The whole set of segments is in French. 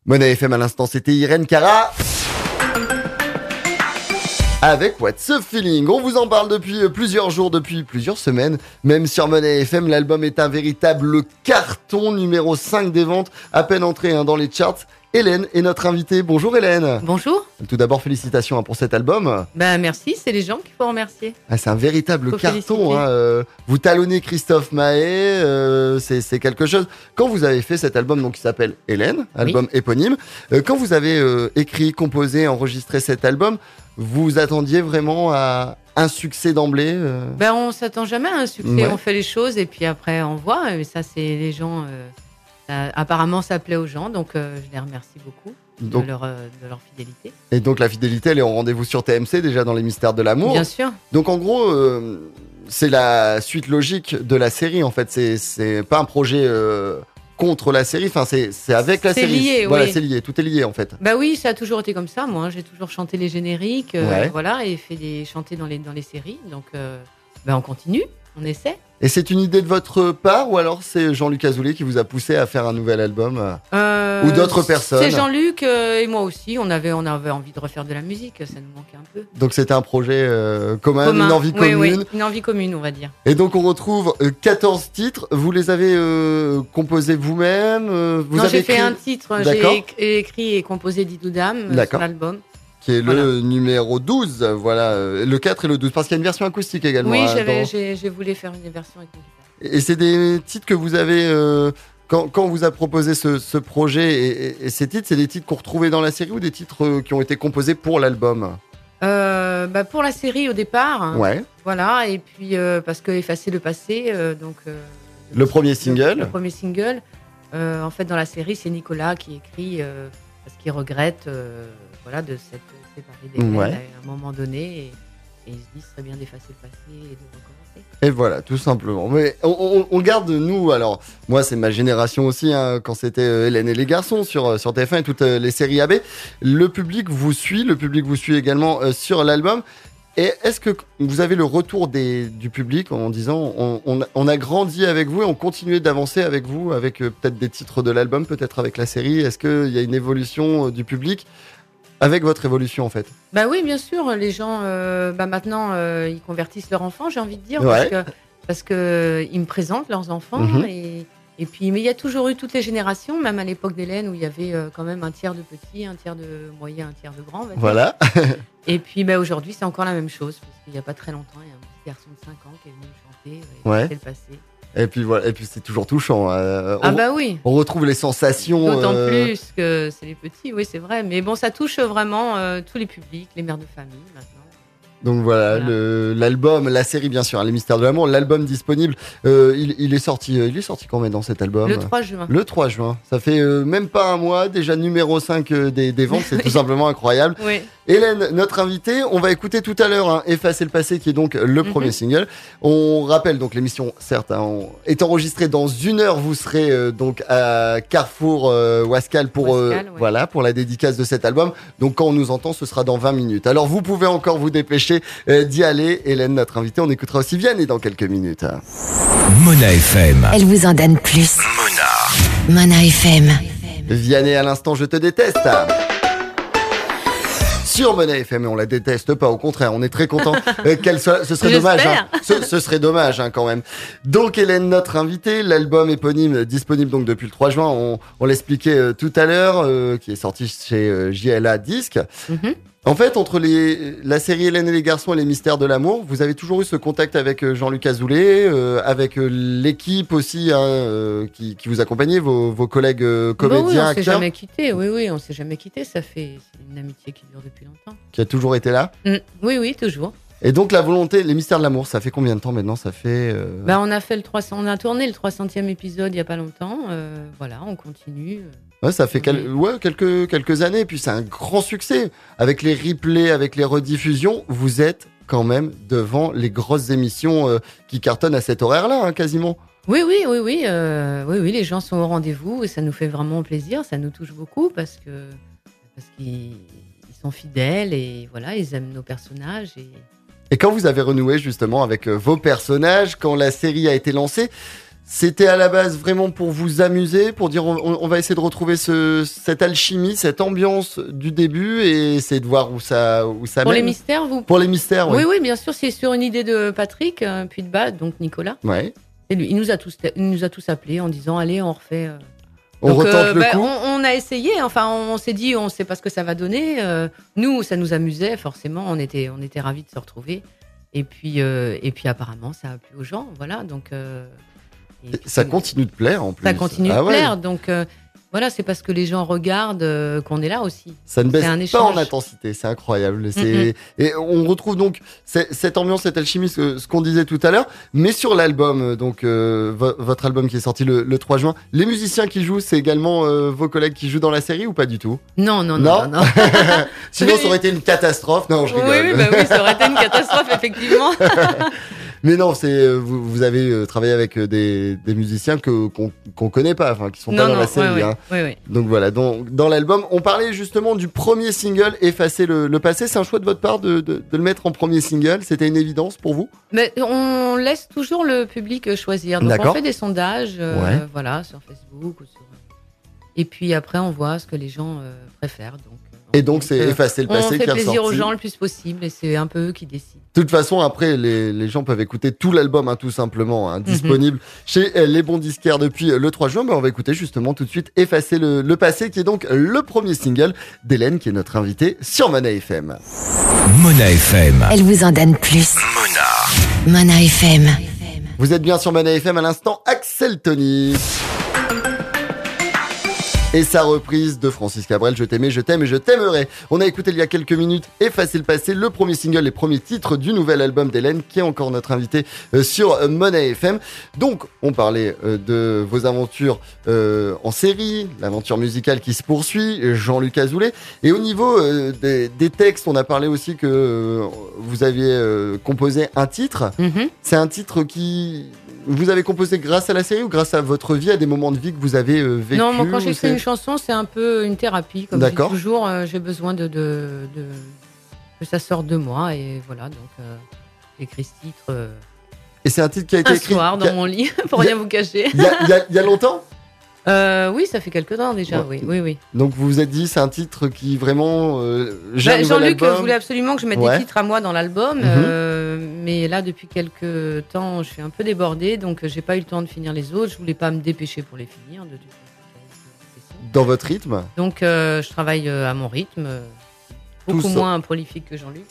Monnaie FM à l'instant, c'était Irène Cara avec What's Up Feeling. On vous en parle depuis plusieurs jours, depuis plusieurs semaines. Même sur Monnaie FM, l'album est un véritable carton, numéro 5 des ventes, à peine entré dans les charts. Hélène est notre invitée. Bonjour Hélène. Bonjour. Tout d'abord, félicitations pour cet album. Merci, c'est les gens qu'il faut remercier. C'est un véritable carton. Vous talonnez Christophe Maé, c'est quelque chose. Quand vous avez fait cet album donc, qui s'appelle Hélène, album éponyme, quand vous avez écrit, composé, enregistré cet album, vous attendiez vraiment à un succès d'emblée On s'attend jamais à un succès. On fait les choses et puis après on voit. Et ça, c'est les gens... apparemment, ça plaît aux gens, donc je les remercie beaucoup de leur fidélité. Et donc la fidélité, elle est en rendez-vous sur TMC, déjà dans les Mystères de l'amour. Bien sûr. Donc en gros, c'est la suite logique de la série, en fait. C'est pas un projet contre la série, enfin c'est avec la série. C'est lié, voilà, oui. C'est lié, tout est lié, en fait. Oui, ça a toujours été comme ça, moi. J'ai toujours chanté les génériques, et chanté dans les séries. Donc on continue, on essaie. Et c'est une idée de votre part ou alors c'est Jean-Luc Azoulay qui vous a poussé à faire un nouvel album ou d'autres personnes? C'est Jean-Luc et moi aussi. On avait envie de refaire de la musique, ça nous manquait un peu. Donc c'était un projet commun, une envie commune. Oui, une envie commune, on va dire. Et donc on retrouve 14 titres. Vous les avez composés vous-même Non, j'ai fait un titre. J'ai écrit et composé Didou Dame sur l'album. Qui est le numéro 12, voilà, le 4 et le 12, parce qu'il y a une version acoustique également. Oui, j'ai voulu faire une version avec une guitare. Et c'est des titres que vous avez, quand on vous a proposé ce projet, et ces titres, c'est des titres qu'on retrouvait dans la série ou des titres qui ont été composés pour l'album? Pour la série au départ. Ouais. Voilà, et puis parce que Effacer le passé, le premier single. Le premier single. En fait, dans la série, c'est Nicolas qui écrit parce qu'il regrette de s'être séparé d'Hélène à un moment donné et il se dit ce serait bien d'effacer le passé et de recommencer. Et voilà, tout simplement. Mais on garde, nous, alors, moi c'est ma génération aussi, quand c'était Hélène et les garçons sur TF1 et toutes les séries AB, le public vous suit également sur l'album. Et est-ce que vous avez le retour du public en disant on a grandi avec vous et on continue d'avancer avec vous, avec peut-être des titres de l'album, peut-être avec la série? Est-ce qu'il y a une évolution du public avec votre évolution en fait? Oui, bien sûr. Les gens, maintenant, ils convertissent leurs enfants, j'ai envie de dire, parce que ils me présentent leurs enfants. Et puis, mais il y a toujours eu toutes les générations, même à l'époque d'Hélène, où il y avait quand même un tiers de petits, un tiers de moyens, un tiers de grands. Voilà. Et puis aujourd'hui, c'est encore la même chose, parce qu'il n'y a pas très longtemps, il y a un petit garçon de 5 ans qui est venu chanter, c'est le passé. Et puis voilà, et puis c'est toujours touchant. Oui. On retrouve les sensations. D'autant plus que c'est les petits, oui, c'est vrai. Mais bon, ça touche vraiment tous les publics, les mères de famille maintenant. Donc voilà. L'album, la série bien sûr, Les Mystères de l'amour, l'album disponible, il est sorti quand même dans cet album? Le 3 juin. Le 3 juin. Ça fait même pas un mois, déjà numéro 5 des ventes, c'est tout simplement incroyable. Oui. Hélène, notre invitée, on va écouter tout à l'heure Effacer le passé qui est donc le premier single. On rappelle donc l'émission, certes, est enregistrée dans 1 heure. Vous serez donc à Carrefour Wascal pour la dédicace de cet album. Donc quand on nous entend, ce sera dans 20 minutes. Alors vous pouvez encore vous dépêcher d'y aller. Hélène, notre invitée, on écoutera aussi Vianney dans quelques minutes. Mona FM. Elle vous en donne plus. Mona FM. Vianney à l'instant, je te déteste. Sur Monnaie FM, et on la déteste pas, au contraire, on est très content qu'elle soit. Ce serait dommage, ce serait dommage quand même. Donc Hélène, notre invitée, l'album éponyme disponible donc depuis le 3 juin, on l'expliquait tout à l'heure, qui est sorti chez JLA Disque. En fait, entre la série Hélène et les garçons et les Mystères de l'amour, vous avez toujours eu ce contact avec Jean-Luc Azoulay, avec l'équipe aussi qui vous accompagnait, vos collègues comédiens, acteurs. On s'est jamais quitté. Oui, on s'est jamais quitté. C'est une amitié qui dure depuis longtemps. Qui a toujours été là. Oui, toujours. Et donc la volonté, les Mystères de l'amour, ça fait combien de temps maintenant? Ça fait. On a fait on a tourné le 300e épisode il y a pas longtemps. On continue. Ouais, ça fait quelques années, puis c'est un grand succès. Avec les replays, avec les rediffusions, vous êtes quand même devant les grosses émissions qui cartonnent à cet horaire-là, quasiment. Oui, les gens sont au rendez-vous et ça nous fait vraiment plaisir, ça nous touche beaucoup parce qu'ils sont fidèles et voilà, ils aiment nos personnages. Et quand vous avez renoué justement avec vos personnages, quand la série a été lancée, C'était à la base vraiment pour vous amuser, pour dire on va essayer de retrouver cette alchimie, cette ambiance du début et essayer de voir où ça mène. Pour les mystères, Pour les mystères, oui. Oui, bien sûr, c'est sur une idée de Patrick, puis de bas, donc Nicolas. Ouais. Et lui, il nous a tous appelés en disant allez, on refait. On retente le coup. On a essayé, enfin on s'est dit on sait pas ce que ça va donner. Nous, ça nous amusait forcément, on était ravis de se retrouver. Et puis apparemment ça a plu aux gens, voilà. Donc ça continue de plaire en plus. Ça continue de plaire, donc voilà, c'est parce que les gens regardent qu'on est là aussi. Ça ne baisse pas en intensité, c'est incroyable. Et on retrouve donc cette ambiance, cette alchimie, ce qu'on disait tout à l'heure. Mais sur l'album, donc votre album qui est sorti le 3 juin, les musiciens qui jouent, c'est également vos collègues qui jouent dans la série ou pas du tout ? Non. Sinon, ça aurait été une catastrophe. Non, je rigole. Oui, ça aurait été une catastrophe, effectivement. Mais non, vous avez travaillé avec des musiciens qu'on connaît pas, enfin qui sont pas dans la série. Oui. Donc voilà, dans l'album, on parlait justement du premier single, Effacer le passé. C'est un choix de votre part de le mettre en premier single. C'était une évidence pour vous ? Mais on laisse toujours le public choisir. Donc on fait des sondages, voilà, sur Facebook et puis après on voit ce que les gens préfèrent. Donc c'est Effacer le passé qui est ressorti. On fait plaisir aux gens le plus possible et c'est un peu eux qui décident. De toute façon, après, les gens peuvent écouter tout l'album, tout simplement, disponible chez les bons disquaires depuis le 3 juin. On va écouter justement tout de suite Effacer le passé, qui est donc le premier single d'Hélène, qui est notre invitée sur Mona FM. Mona FM. Elle vous en donne plus. Mona FM. Vous êtes bien sur Mona FM, à l'instant, Axel Tony. Et sa reprise de Francis Cabrel, Je t'aimais, je t'aime et je t'aimerai. On a écouté il y a quelques minutes Effacer le passé, le premier single, les premiers titres du nouvel album d'Hélène, qui est encore notre invité sur Mona FM. Donc, on parlait de vos aventures en série, l'aventure musicale qui se poursuit, Jean-Luc Azoulay. Et au niveau des textes, on a parlé aussi que vous aviez composé un titre. C'est un titre qui... Vous avez composé grâce à la série ou grâce à votre vie, à des moments de vie que vous avez vécu? Non, moi quand j'écris une chanson, c'est un peu une thérapie. Comme je dis toujours, j'ai besoin que ça sorte de moi. Et voilà, donc j'écris ce titre et c'est un titre qui a été écrit soir dans mon lit, pour rien vous cacher. Il y a longtemps? Oui, ça fait quelques temps déjà, oui. Donc vous vous êtes dit, c'est un titre qui vraiment... Jean-Luc voulait absolument que je mette des titres à moi dans l'album, mais là, depuis quelques temps, je suis un peu débordée, donc j'ai pas eu le temps de finir les autres. Je voulais pas me dépêcher pour les finir. Dans votre rythme? Donc je travaille à mon rythme, beaucoup moins prolifique que Jean-Luc.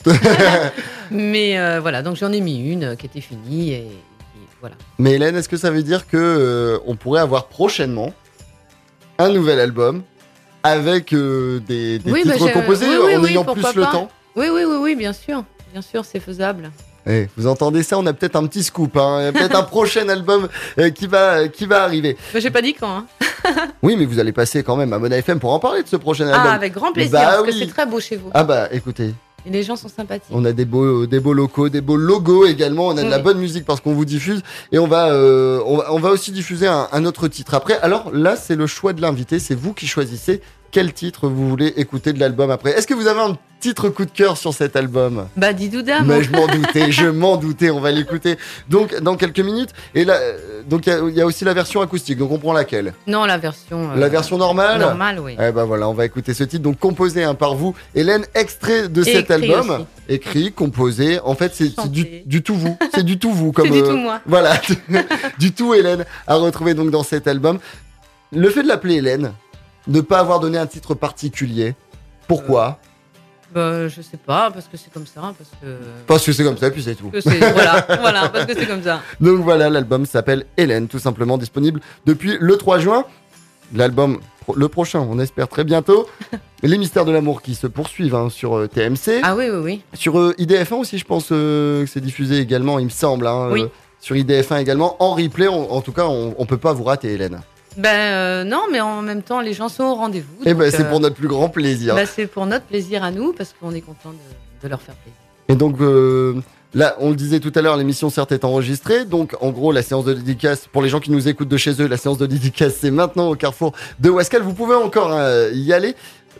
Mais voilà, donc j'en ai mis une qui était finie et voilà. Mais Hélène, est-ce que ça veut dire que on pourrait avoir prochainement un nouvel album avec des titres composés en ayant plus le temps? Oui, bien sûr, c'est faisable. Vous entendez ça? On a peut-être un petit scoop, hein. Il y a peut-être un prochain album qui va arriver. Mais j'ai pas dit quand. Oui, mais vous allez passer quand même à Mona FM pour en parler de ce prochain album. Avec grand plaisir, parce que c'est très beau chez vous. Écoutez. Et les gens sont sympathiques. On a des beaux locaux, des beaux logos également. On a de la bonne musique parce qu'on vous diffuse. Et on va aussi diffuser un autre titre après. Alors là, c'est le choix de l'invité. C'est vous qui choisissez quel titre vous voulez écouter de l'album après. Est-ce que vous avez un titre coup de cœur sur cet album? Didouda. Mais je m'en doutais. On va l'écouter donc dans quelques minutes. Et là, donc il y a aussi la version acoustique. Donc on prend laquelle? Non, la version normale. Normale, oui. Voilà, on va écouter ce titre. Donc composé par vous, Hélène, extrait de cet album. Aussi. Écrit, composé. En fait, c'est du tout vous. C'est du tout vous. Comme, c'est du tout moi. Voilà, du tout Hélène à retrouver donc dans cet album. Le fait de l'appeler Hélène, ne pas avoir donné un titre particulier. Pourquoi? Je sais pas, parce que c'est comme ça. Parce que c'est comme ça, puis c'est tout. Voilà, parce que c'est comme ça. Donc voilà, l'album s'appelle Hélène, tout simplement, disponible depuis le 3 juin. L'album, le prochain, on espère très bientôt. Les mystères de l'amour qui se poursuivent sur TMC. Ah oui. Sur IDF1 aussi, je pense que c'est diffusé également, il me semble. Oui. Sur IDF1 également, en replay. En tout cas, on peut pas vous rater, Hélène. Non, mais en même temps, les gens sont au rendez-vous. C'est pour notre plus grand plaisir. C'est pour notre plaisir à nous, parce qu'on est content de leur faire plaisir. Et donc, là, on le disait tout à l'heure, l'émission certes est enregistrée. Donc, en gros, la séance de dédicace, pour les gens qui nous écoutent de chez eux, la séance de dédicace, c'est maintenant au Carrefour de Ouascal. Vous pouvez encore y aller.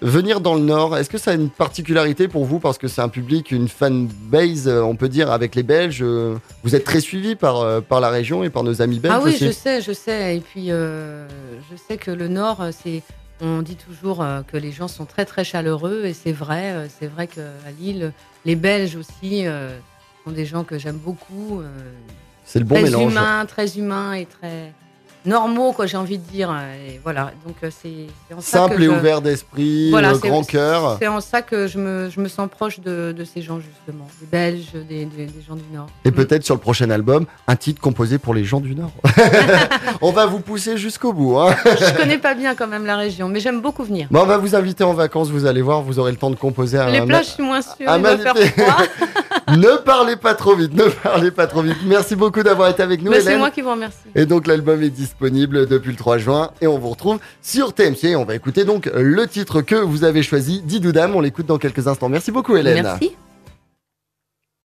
Venir dans le Nord, est-ce que ça a une particularité pour vous parce que c'est un public, une fanbase, on peut dire, avec les Belges. Vous êtes très suivis par la région et par nos amis belges. Ah oui, aussi. je sais. Et puis, je sais que le Nord, on dit toujours que les gens sont très très chaleureux et c'est vrai. C'est vrai qu'à Lille, les Belges aussi sont des gens que j'aime beaucoup. C'est le bon mélange. Très humains et très normaux, quoi, j'ai envie de dire. Et voilà, donc c'est en ça simple que et ouvert d'esprit, voilà, grand cœur. C'est en ça que je me sens proche de ces gens, justement, des Belges, des gens du Nord. Et peut-être sur le prochain album, un titre composé pour les gens du Nord. On va vous pousser jusqu'au bout. Hein. Je connais pas bien quand même la région, mais j'aime beaucoup venir. Bon, on va vous inviter en vacances, vous allez voir, vous aurez le temps de composer. Les plages, je suis moins sûre, il va faire froid. Ne parlez pas trop vite, Merci beaucoup d'avoir été avec nous, Hélène. C'est moi qui vous remercie. Et donc l'album est disponible depuis le 3 juin et on vous retrouve sur TMC. On va écouter donc le titre que vous avez choisi, Didou Dame. On l'écoute dans quelques instants. Merci beaucoup, Hélène. Merci.